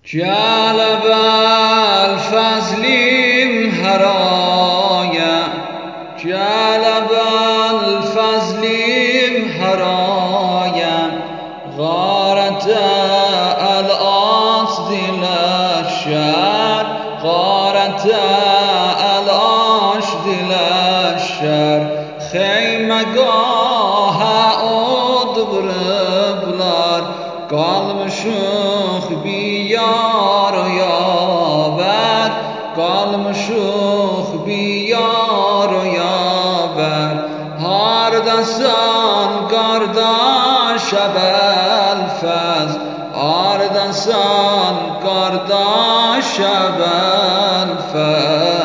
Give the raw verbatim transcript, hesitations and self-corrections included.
جلب الفضل هرايا جلب الفضل هرايا غارت الأصد للشر غارت الأشد للشر خيمگاه ادبربlar kalmışıq biyar yaver kalmışıq biyar yaver hardasan qardaş Əbəlfəz hardasan qardaş Əbəlfəz